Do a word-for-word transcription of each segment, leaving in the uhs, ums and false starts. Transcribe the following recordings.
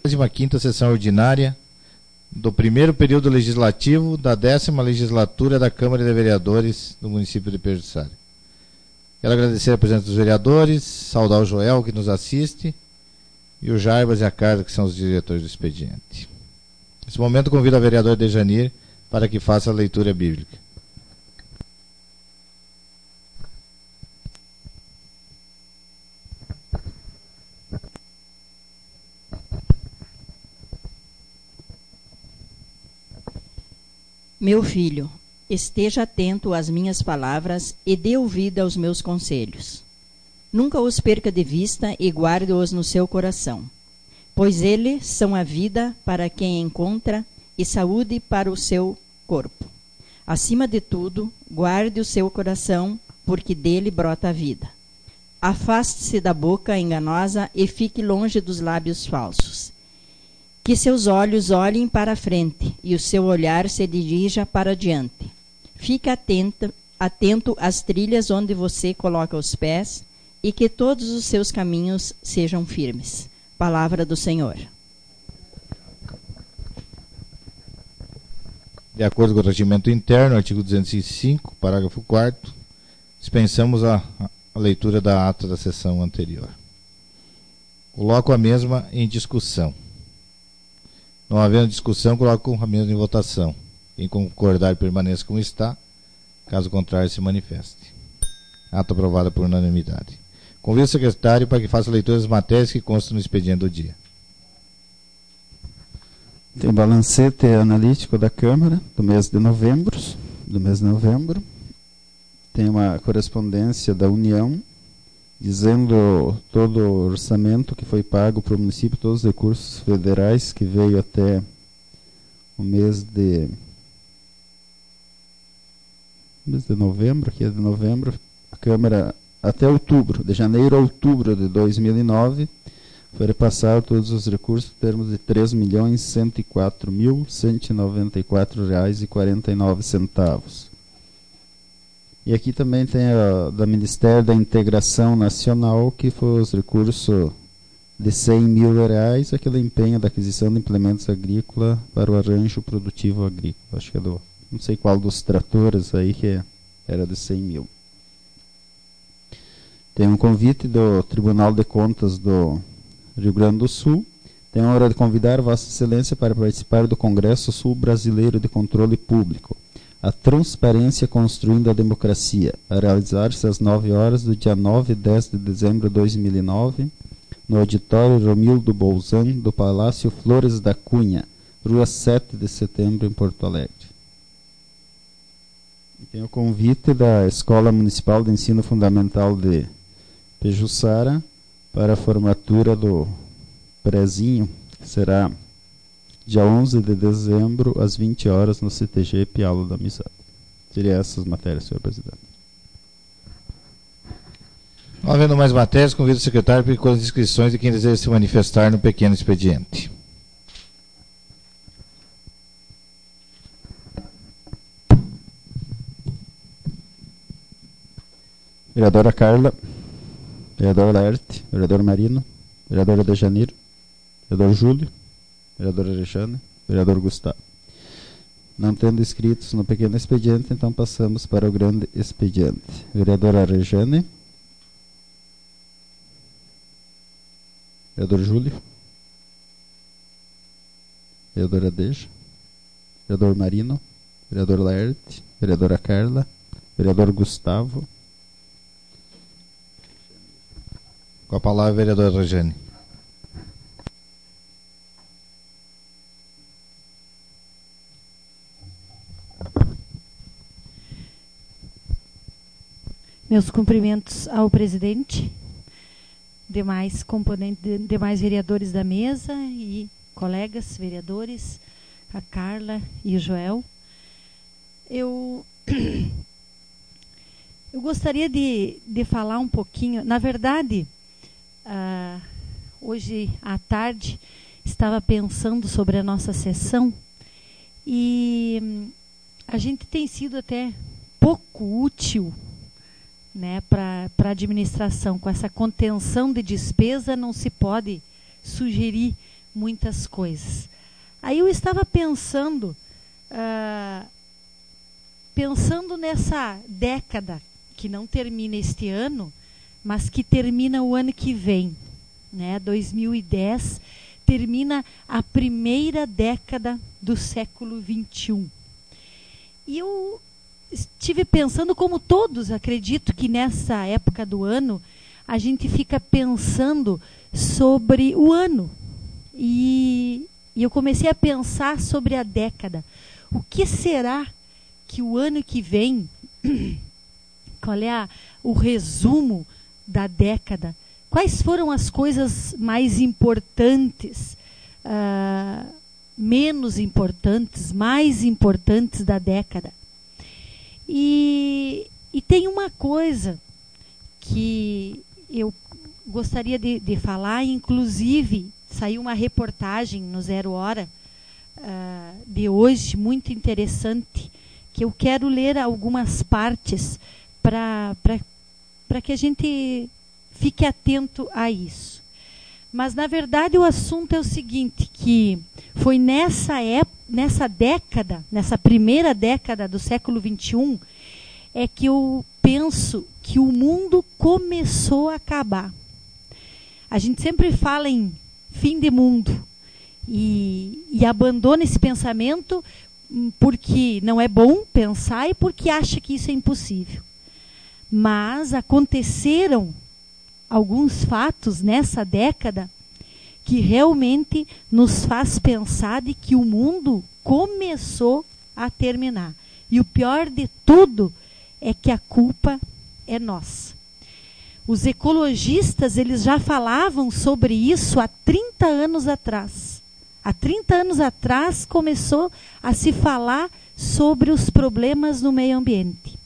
vigésima quinta sessão ordinária do primeiro período legislativo da décima legislatura da Câmara de Vereadores do município de Pejuçara. Quero agradecer a presença dos vereadores, saudar o Joel, que nos assiste, e o Jarbas e a Carla, que são os diretores do expediente. Nesse momento, convido a vereadora Dejanir para que faça a leitura bíblica. Meu filho, esteja atento às minhas palavras e dê ouvido aos meus conselhos. Nunca os perca de vista e guarde-os no seu coração, pois eles são a vida para quem encontra e saúde para o seu corpo. Acima de tudo, guarde o seu coração, porque dele brota a vida. Afaste-se da boca enganosa e fique longe dos lábios falsos. Que seus olhos olhem para a frente e o seu olhar se dirija para diante. Fique atento, atento às trilhas onde você coloca os pés e que todos os seus caminhos sejam firmes. Palavra do Senhor. De acordo com o regimento interno, artigo duzentos e cinco, parágrafo quarto, dispensamos a, a leitura da ata da sessão anterior. Coloco a mesma em discussão. Não havendo discussão, coloco a mesma em votação. Quem concordar, permaneça como está. Caso contrário, se manifeste. Ata aprovada por unanimidade. Convido o secretário para que faça a leitura das matérias que constam no expediente do dia. Tem o balancete analítico da Câmara do mês de novembro. Do mês de novembro. Tem uma correspondência da União dizendo todo o orçamento que foi pago para o município, todos os recursos federais que veio até o mês de mês de novembro, aqui é de novembro, a Câmara até outubro, de janeiro a outubro de dois mil e nove, foi repassado todos os recursos em termos de três milhões cento e quatro mil cento e noventa e quatro reais e quarenta e nove centavos. E aqui também tem a da Ministério da Integração Nacional, que foi os recursos de cem mil reais, aquele empenho da aquisição de implementos agrícolas para o arranjo produtivo agrícola. Acho que é do, não sei qual dos tratores aí que era de cem mil. Tem um convite do Tribunal de Contas do Rio Grande do Sul. Tem a hora de convidar Vossa Excelência para participar do Congresso Sul Brasileiro de Controle Público. A transparência construindo a democracia, a realizar-se às nove horas do dia nove e dez de dezembro de dois mil e nove, no auditório Romildo Bolzan, do Palácio Flores da Cunha, rua sete de setembro, em Porto Alegre. E tem o convite da Escola Municipal de Ensino Fundamental de Pejuçara para a formatura do prezinho, que será dia onze de dezembro, às vinte horas, no C T G Pialo da Amizade. Seria essas matérias, senhor presidente. Não havendo mais matérias, convido o secretário para que as inscrições de quem deseja se manifestar no pequeno expediente. Vereadora Carla, vereador Laerte, vereador Marino, vereadora Dejanir, vereador Júlio, vereadora Alexandre, vereador Gustavo. Não tendo inscritos no pequeno expediente, então passamos para o grande expediente. Vereadora Rejane, vereador Júlio, vereadora Deja, vereador Marino, vereador Laerte, vereadora Carla, vereador Gustavo. Com a palavra, vereadora Rejane. Meus cumprimentos ao presidente, demais componentes, demais vereadores da mesa e colegas vereadores, a Carla e o Joel. Eu, eu gostaria de, de falar um pouquinho, na verdade, uh, hoje à tarde estava pensando sobre a nossa sessão e um, a gente tem sido até pouco útil, né, para a administração. Com essa contenção de despesa não se pode sugerir muitas coisas. Aí eu estava pensando, uh, pensando nessa década que não termina este ano, mas que termina o ano que vem, né? dois mil e dez termina a primeira década do século vinte e um. E eu estive pensando, como todos, acredito que nessa época do ano, a gente fica pensando sobre o ano. E, e eu comecei a pensar sobre a década. O que será que o ano que vem, qual é a, o resumo da década? Quais foram as coisas mais importantes, uh, menos importantes, mais importantes da década? E, e tem uma coisa que eu gostaria de, de falar, inclusive saiu uma reportagem no Zero Hora uh, de hoje, muito interessante, que eu quero ler algumas partes para para que a gente fique atento a isso. Mas, na verdade, o assunto é o seguinte, que foi nessa época, nessa década, nessa primeira década do século vinte e um, é que eu penso que o mundo começou a acabar. A gente sempre fala em fim de mundo e, e abandona esse pensamento porque não é bom pensar e porque acha que isso é impossível. Mas aconteceram alguns fatos nessa década que realmente nos faz pensar de que o mundo começou a terminar. E o pior de tudo é que a culpa é nossa. Os ecologistas, eles já falavam sobre isso há trinta anos atrás. Há trinta anos atrás começou a se falar sobre os problemas no meio ambiente.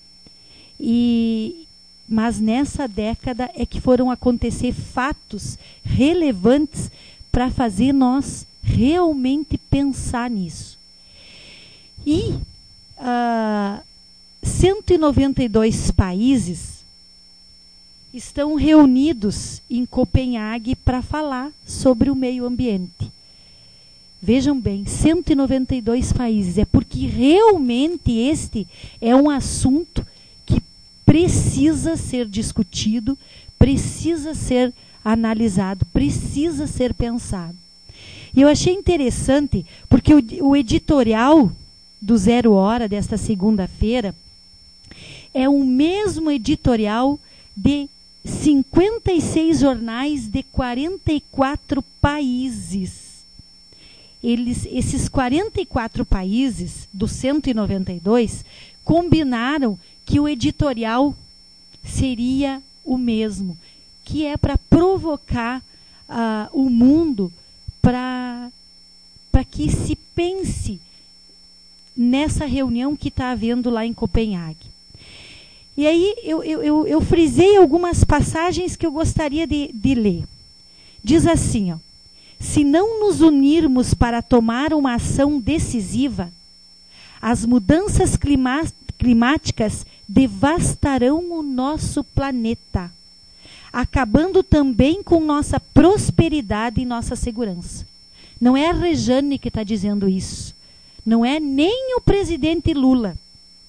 E, mas nessa década é que foram acontecer fatos relevantes para fazer nós realmente pensar nisso. E uh, cento e noventa e dois países estão reunidos em Copenhague para falar sobre o meio ambiente. Vejam bem, cento e noventa e dois países. É porque realmente este é um assunto que precisa ser discutido, precisa ser analisado, precisa ser pensado. E eu achei interessante, porque o, o editorial do Zero Hora desta segunda-feira é o mesmo editorial de cinquenta e seis jornais de quarenta e quatro países. Eles, esses quarenta e quatro países, dos cento e noventa e dois, combinaram que o editorial seria o mesmo, que é para provocar uh, o mundo para para que se pense nessa reunião que está havendo lá em Copenhague. E aí eu, eu, eu, eu frisei algumas passagens que eu gostaria de, de ler. Diz assim, ó: se não nos unirmos para tomar uma ação decisiva, as mudanças clima- climáticas devastarão o nosso planeta, acabando também com nossa prosperidade e nossa segurança. Não é a Rejane que está dizendo isso. Não é nem o presidente Lula.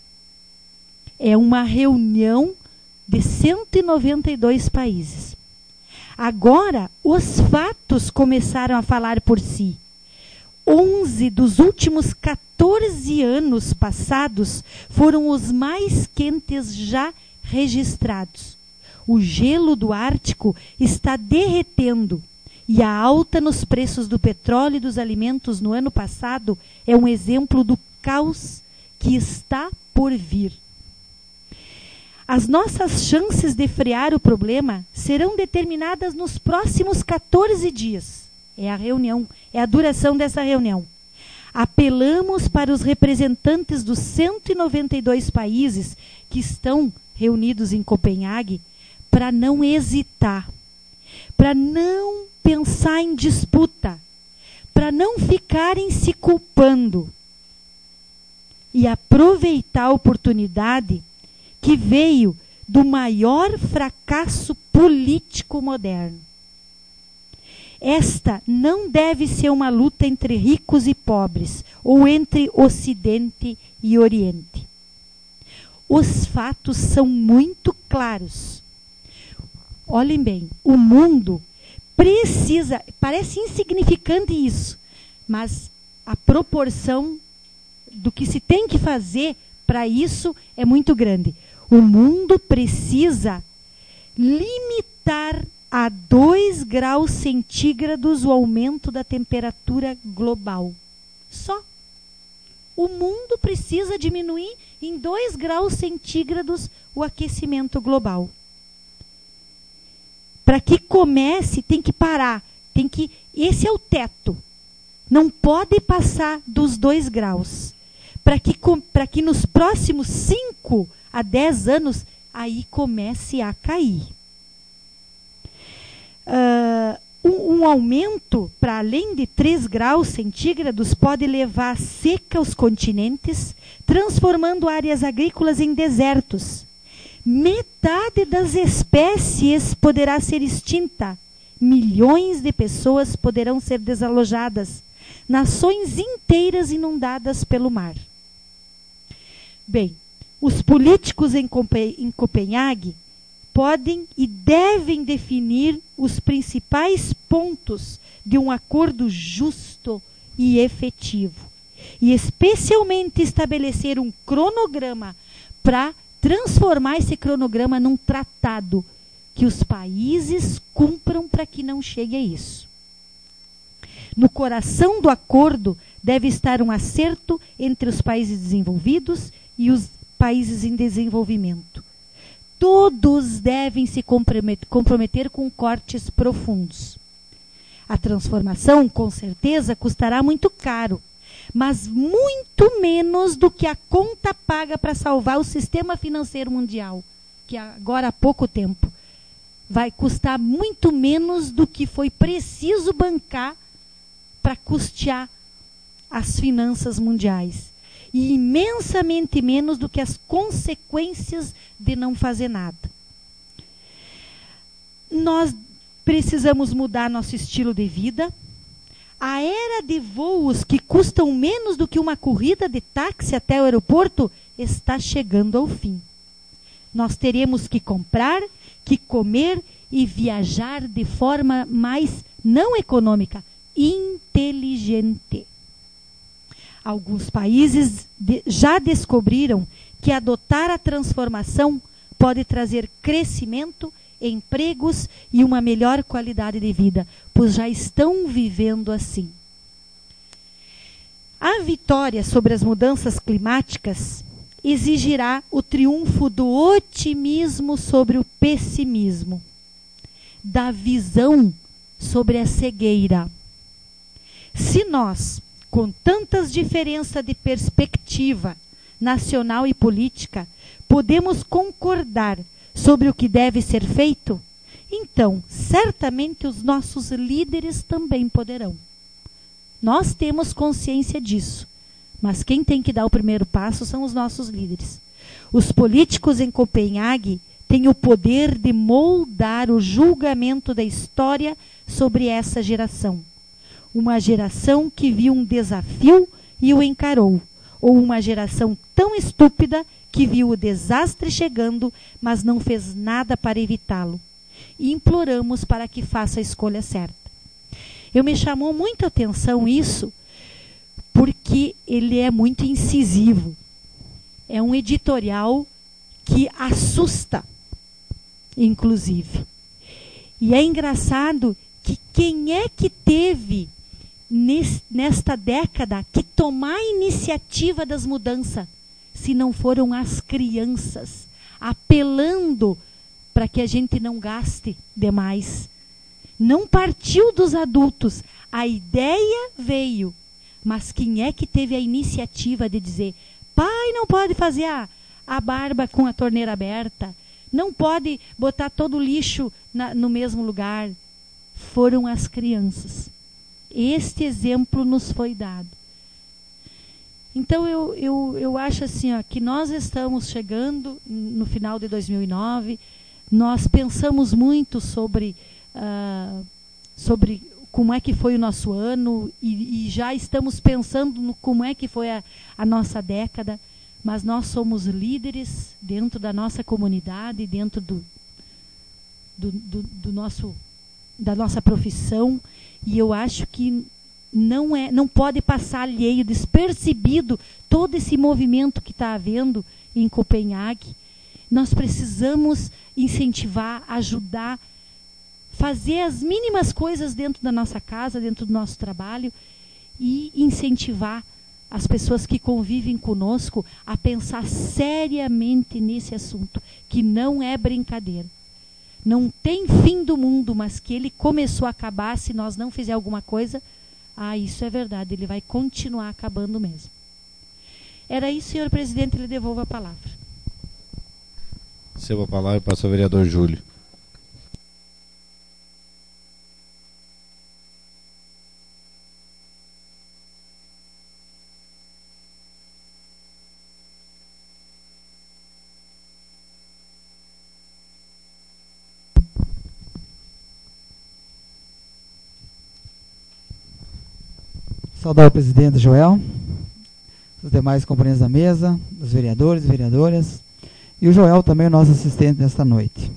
É uma reunião de cento e noventa e dois países. Agora, os fatos começaram a falar por si. onze dos últimos quatorze anos passados foram os mais quentes já registrados. O gelo do Ártico está derretendo e a alta nos preços do petróleo e dos alimentos no ano passado é um exemplo do caos que está por vir. As nossas chances de frear o problema serão determinadas nos próximos quatorze dias. É a reunião, é a duração dessa reunião. Apelamos para os representantes dos cento e noventa e dois países que estão reunidos em Copenhague para não hesitar, para não pensar em disputa, para não ficarem se culpando e aproveitar a oportunidade que veio do maior fracasso político moderno. Esta não deve ser uma luta entre ricos e pobres, ou entre Ocidente e Oriente. Os fatos são muito claros. Olhem bem, o mundo precisa, parece insignificante isso, mas a proporção do que se tem que fazer para isso é muito grande. O mundo precisa limitar a dois graus centígrados o aumento da temperatura global. Só. O mundo precisa diminuir em dois graus centígrados o aquecimento global. Para que comece, tem que parar. Tem que, esse é o teto. Não pode passar dos dois graus. Para que, para que nos próximos cinco a dez anos, aí comece a cair. Uh, um, um aumento para além de três graus centígrados pode levar a seca aos continentes, transformando áreas agrícolas em desertos. Metade das espécies poderá ser extinta. Milhões de pessoas poderão ser desalojadas. Nações inteiras inundadas pelo mar. Bem, os políticos em Copenhague podem e devem definir os principais pontos de um acordo justo e efetivo. E especialmente estabelecer um cronograma para transformar esse cronograma num tratado que os países cumpram para que não chegue a isso. No coração do acordo deve estar um acerto entre os países desenvolvidos e os países em desenvolvimento. Todos devem se comprometer com cortes profundos. A transformação, com certeza, custará muito caro, mas muito menos do que a conta paga para salvar o sistema financeiro mundial, que agora há pouco tempo vai custar muito menos do que foi preciso bancar para custear as finanças mundiais. E imensamente menos do que as consequências de não fazer nada. Nós precisamos mudar nosso estilo de vida. A era de voos que custam menos do que uma corrida de táxi até o aeroporto está chegando ao fim. Nós teremos que comprar, que comer e viajar de forma mais não econômica, inteligente. Alguns países de, já descobriram que adotar a transformação pode trazer crescimento, empregos e uma melhor qualidade de vida, pois já estão vivendo assim. A vitória sobre as mudanças climáticas exigirá o triunfo do otimismo sobre o pessimismo, da visão sobre a cegueira. Se nós, com tantas diferenças de perspectiva nacional e política, podemos concordar sobre o que deve ser feito, então, certamente os nossos líderes também poderão. Nós temos consciência disso, mas quem tem que dar o primeiro passo são os nossos líderes. Os políticos em Copenhague têm o poder de moldar o julgamento da história sobre essa geração. Uma geração que viu um desafio e o encarou, ou uma geração tão estúpida que viu o desastre chegando, mas não fez nada para evitá-lo. E imploramos para que faça a escolha certa. Eu me chamou muito a atenção isso, porque ele é muito incisivo. É um editorial que assusta, inclusive. E é engraçado que quem é que teve nesta década que tomar a iniciativa das mudanças, se não foram as crianças, apelando para que a gente não gaste demais. Não partiu dos adultos. A ideia veio, mas quem é que teve a iniciativa de dizer: pai não pode fazer a, a barba com a torneira aberta, não pode botar todo o lixo na, no mesmo lugar? Foram as crianças. Este exemplo nos foi dado. Então eu, eu, eu acho assim, ó, que nós estamos chegando no final de dois mil e nove, nós pensamos muito sobre, uh, sobre como é que foi o nosso ano e, e já estamos pensando no como é que foi a, a nossa década, mas nós somos líderes dentro da nossa comunidade, dentro do, do, do, do nosso, da nossa profissão, e eu acho que não, é, não pode passar alheio, despercebido, todo esse movimento que está havendo em Copenhague. Nós precisamos incentivar, ajudar, fazer as mínimas coisas dentro da nossa casa, dentro do nosso trabalho, e incentivar as pessoas que convivem conosco a pensar seriamente nesse assunto, que não é brincadeira. Não tem fim do mundo, mas que ele começou a acabar se nós não fizermos alguma coisa. Ah, isso é verdade, ele vai continuar acabando mesmo. Era isso, senhor presidente, lhe devolvo a palavra. Recebo a palavra para o vereador Júlio. Saudar o presidente Joel, os demais componentes da mesa, os vereadores e vereadoras, e o Joel também, o nosso assistente nesta noite.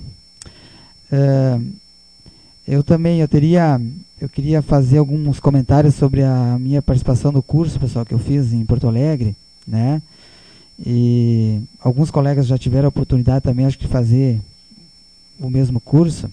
Uh, eu também, eu teria, eu queria fazer alguns comentários sobre a minha participação no curso, pessoal, que eu fiz em Porto Alegre, né? E alguns colegas já tiveram a oportunidade também, acho que, de fazer o mesmo curso.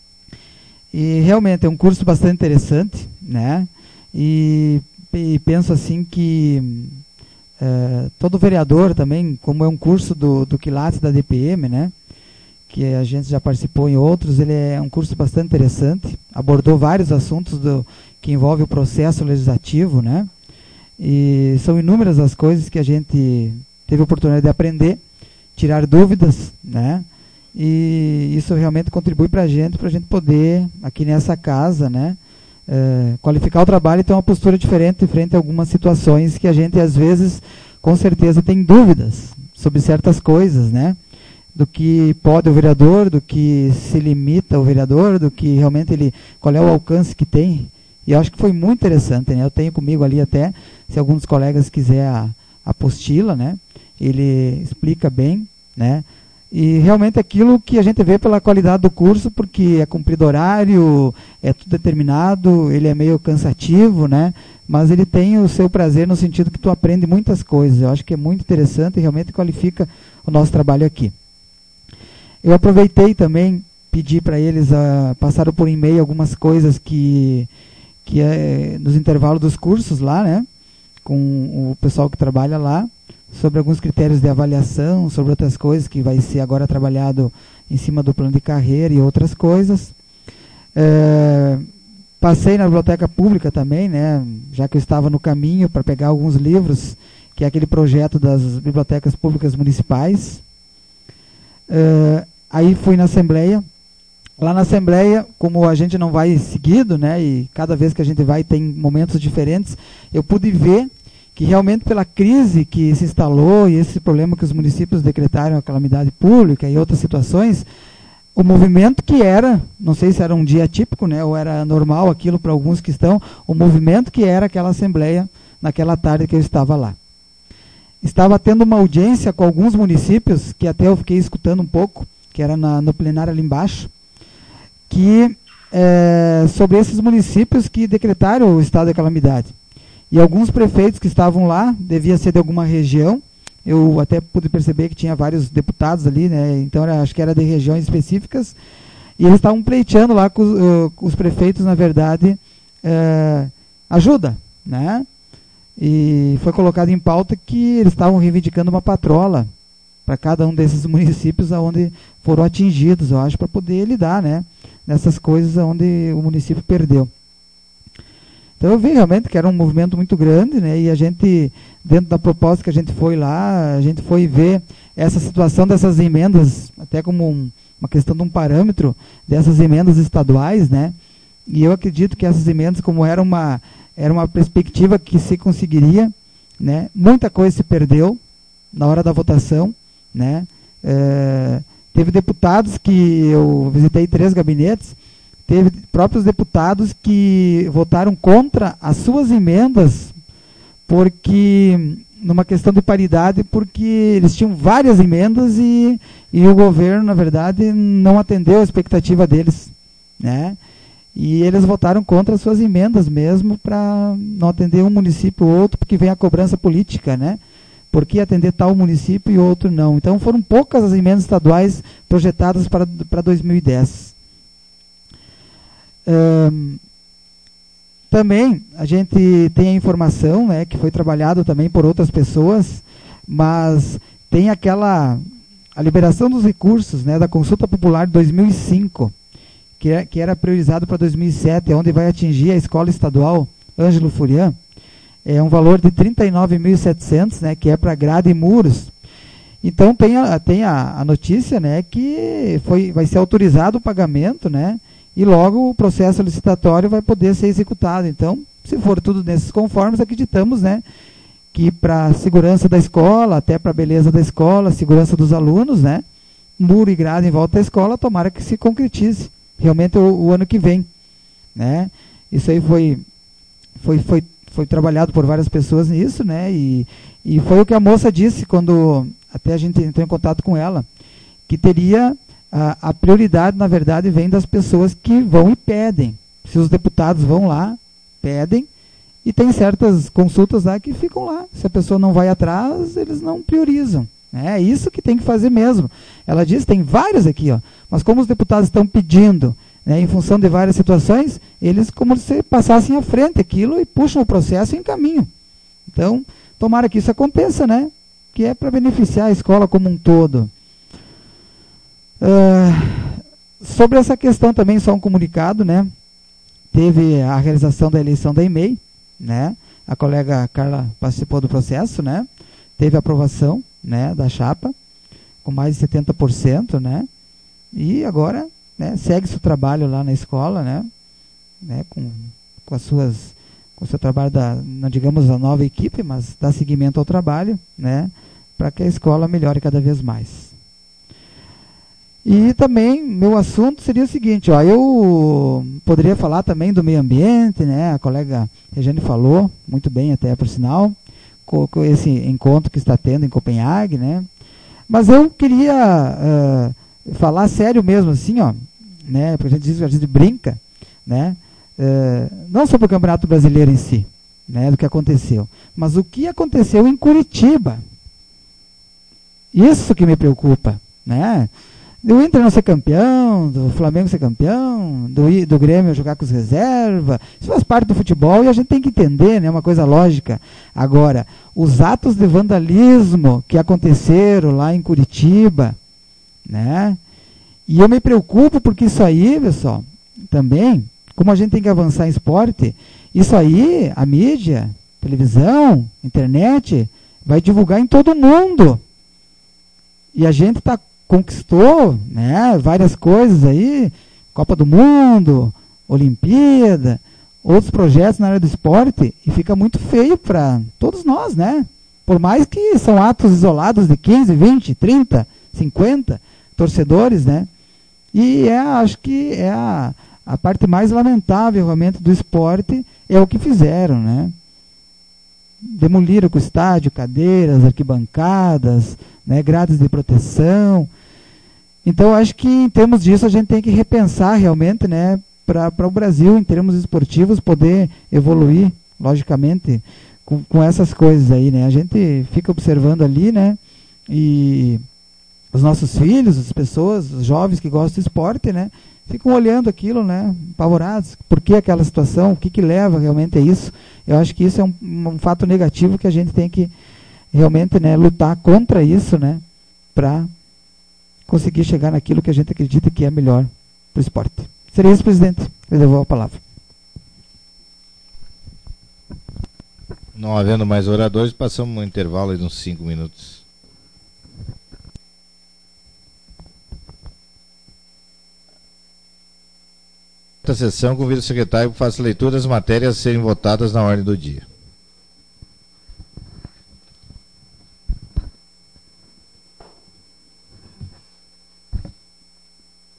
E realmente é um curso bastante interessante, né? E, e penso assim que uh, todo vereador também, como é um curso do, do Quilates da D P M, né, que a gente já participou em outros, ele é um curso bastante interessante, abordou vários assuntos do, que envolvem o processo legislativo, né, e são inúmeras as coisas que a gente teve a oportunidade de aprender, tirar dúvidas, né, e isso realmente contribui para a gente, para a gente poder, aqui nessa casa, né, Uh, qualificar o trabalho e ter uma postura diferente frente a algumas situações que a gente, às vezes, com certeza tem dúvidas sobre certas coisas, né? Do que pode o vereador, do que se limita o vereador, do que realmente ele, qual é o alcance que tem. E eu acho que foi muito interessante, né? Eu tenho comigo ali até, se algum dos colegas quiser a, a apostila, né? Ele explica bem, né? E realmente aquilo que a gente vê pela qualidade do curso, porque é cumprido horário, é tudo determinado, ele é meio cansativo, né? Mas ele tem o seu prazer no sentido que tu aprende muitas coisas. Eu acho que é muito interessante e realmente qualifica o nosso trabalho aqui. Eu aproveitei também, pedi para eles, uh, passaram por e-mail algumas coisas que, que é nos intervalos dos cursos lá, né? Com o pessoal que trabalha lá, sobre alguns critérios de avaliação, sobre outras coisas que vai ser agora trabalhado em cima do plano de carreira e outras coisas. É, passei na biblioteca pública também, né, já que eu estava no caminho para pegar alguns livros, que é aquele projeto das bibliotecas públicas municipais. É, aí fui na Assembleia. Lá na Assembleia, como a gente não vai seguido, né, e cada vez que a gente vai tem momentos diferentes, eu pude ver que realmente pela crise que se instalou e esse problema que os municípios decretaram a calamidade pública e outras situações, o movimento que era, não sei se era um dia típico, né, ou era normal aquilo para alguns que estão, o movimento que era aquela assembleia naquela tarde que eu estava lá. Estava tendo uma audiência com alguns municípios, que até eu fiquei escutando um pouco, que era na, no plenário ali embaixo, que é, sobre esses municípios que decretaram o estado de calamidade. E alguns prefeitos que estavam lá, devia ser de alguma região, eu até pude perceber que tinha vários deputados ali, né? Então era, acho que era de regiões específicas, e eles estavam pleiteando lá com, uh, com os prefeitos, na verdade, uh, ajuda, né? E foi colocado em pauta que eles estavam reivindicando uma patrola para cada um desses municípios onde foram atingidos, eu acho, para poder lidar, né, nessas coisas onde o município perdeu. Então eu vi realmente que era um movimento muito grande, né, e a gente, dentro da proposta que a gente foi lá, a gente foi ver essa situação dessas emendas, até como um, uma questão de um parâmetro dessas emendas estaduais, né, e eu acredito que essas emendas, como era uma, era uma perspectiva que se conseguiria, né, muita coisa se perdeu na hora da votação, né, é, teve deputados que eu visitei três gabinetes, teve próprios deputados que votaram contra as suas emendas, porque numa questão de paridade, porque eles tinham várias emendas e, e o governo, na verdade, não atendeu a expectativa deles, né? E eles votaram contra as suas emendas mesmo, para não atender um município ou outro, porque vem a cobrança política, né? Por que atender tal município e outro não? Então foram poucas as emendas estaduais projetadas para, para dois mil e dez. Um, também a gente tem a informação, né, que foi trabalhado também por outras pessoas, mas tem aquela a liberação dos recursos, né, da consulta popular de dois mil e cinco, que, é, que era priorizado para dois mil e sete, onde vai atingir a escola estadual Ângelo Furian. É um valor de trinta e nove mil e setecentos, né, que é para grade e muros. Então tem a, tem a, a notícia, né, que foi, vai ser autorizado o pagamento, né, e logo o processo licitatório vai poder ser executado. Então, se for tudo nesses conformes, acreditamos, né, que para a segurança da escola, até para a beleza da escola, segurança dos alunos, né, muro e grade em volta da escola, tomara que se concretize realmente o, o ano que vem, né. Isso aí foi, foi, foi, foi trabalhado por várias pessoas nisso, né, e, e foi o que a moça disse quando até a gente entrou em contato com ela, que teria a, a prioridade, na verdade, vem das pessoas que vão e pedem. Se os deputados vão lá, pedem, e tem certas consultas lá que ficam lá. Se a pessoa não vai atrás, eles não priorizam. É isso que tem que fazer mesmo. Ela diz, tem vários aqui, ó, mas como os deputados estão pedindo, né, em função de várias situações, eles como se passassem à frente aquilo e puxam o processo em caminho. Então, tomara que isso aconteça, né? Que é para beneficiar a escola como um todo. Uh, sobre essa questão também, só um comunicado, né? Teve a realização da eleição da E M E I, né? A colega Carla participou do processo, né? Teve a aprovação, né, da chapa, com mais de setenta por cento, né? E agora, né, segue-se o trabalho lá na escola, né? né com, com as suas... com o seu trabalho, da, não digamos a nova equipe, mas dá seguimento ao trabalho, né, para que a escola melhore cada vez mais. E também, meu assunto seria o seguinte, ó, eu poderia falar também do meio ambiente, né, a colega Regiane falou, muito bem até por sinal, com, com esse encontro que está tendo em Copenhague, né, mas eu queria uh, falar sério mesmo, assim, ó, né, porque a gente diz, a gente brinca, né, Uh, não sobre o Campeonato Brasileiro em si, né, do que aconteceu, mas o que aconteceu em Curitiba. Isso que me preocupa, né? Do Inter não ser campeão, do Flamengo ser campeão, do, do Grêmio jogar com os reservas, isso faz parte do futebol e a gente tem que entender, né, uma coisa lógica. Agora, os atos de vandalismo que aconteceram lá em Curitiba, né? E eu me preocupo porque isso aí, pessoal, também, como a gente tem que avançar em esporte, isso aí, a mídia, televisão, internet, vai divulgar em todo mundo. E a gente tá, conquistou, né, várias coisas aí, Copa do Mundo, Olimpíada, outros projetos na área do esporte, e fica muito feio para todos nós, né? Por mais que são atos isolados de quinze, vinte, trinta, cinquenta torcedores, né? E é, acho que é a A parte mais lamentável, realmente, do esporte é o que fizeram, né? Demoliram com o estádio, cadeiras, arquibancadas, né, grades de proteção. Então, acho que em termos disso a gente tem que repensar realmente, né, para o Brasil, em termos esportivos, poder evoluir, logicamente, com, com essas coisas aí, né? A gente fica observando ali, né? E os nossos filhos, as pessoas, os jovens que gostam de esporte, né? Ficam olhando aquilo, né, apavorados. Por que aquela situação? O que, que leva realmente a isso? Eu acho que isso é um, um fato negativo que a gente tem que realmente, né, lutar contra isso, né, para conseguir chegar naquilo que a gente acredita que é melhor para o esporte. Seria isso, presidente. Eu devolvo a palavra. Não havendo mais oradores, passamos um intervalo de uns cinco minutos. A sessão convida o secretário para fazer a leitura das matérias a serem votadas na ordem do dia.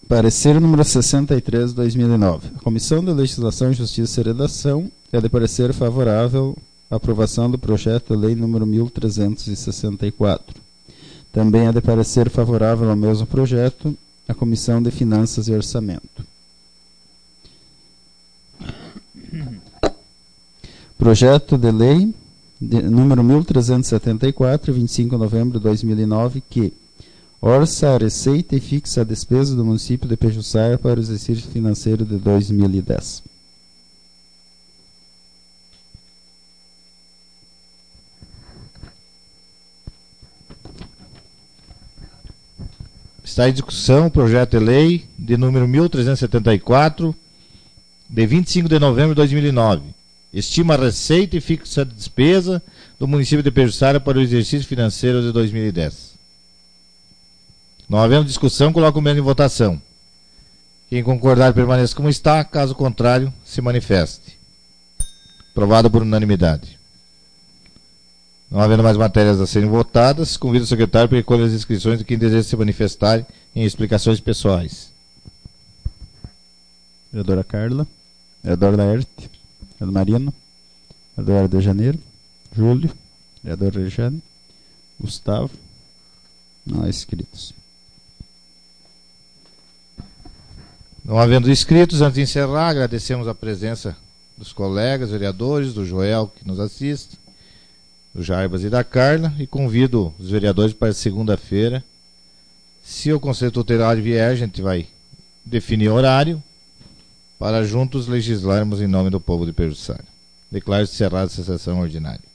Parecer número sessenta e três de dois mil e nove. A Comissão de Legislação, Justiça e Redação é de parecer favorável à aprovação do projeto de lei número mil trezentos e sessenta e quatro. Também é de parecer favorável ao mesmo projeto a Comissão de Finanças e Orçamento. Projeto de lei de, número mil trezentos e setenta e quatro, vinte e cinco de novembro de dois mil e nove, que orça a receita e fixa a despesa do município de Pejuçara para o exercício financeiro de dois mil e dez. Está em discussão o projeto de lei de número mil trezentos e setenta e quatro, de vinte e cinco de novembro de dois mil e nove. Estima a receita e fixa a despesa do município de Pejuçara para o exercício financeiro de dois mil e dez. Não havendo discussão, coloco o mesmo em votação. Quem concordar permaneça como está, caso contrário, se manifeste. Aprovado por unanimidade. Não havendo mais matérias a serem votadas, convido o secretário para recolher as inscrições de quem deseja se manifestar em explicações pessoais. Vereadora Carla, vereador Laerte, vereador Marino, vereador de Janeiro, Júlio, vereador Rejane, Gustavo, não há inscritos. Não havendo inscritos, antes de encerrar, agradecemos a presença dos colegas vereadores, do Joel que nos assiste, do Jarbas e da Carla, e convido os vereadores para segunda-feira. Se o Conselho Tutelar vier, a gente vai definir horário para juntos legislarmos em nome do povo de Pejuçara. Declaro encerrada essa sessão ordinária.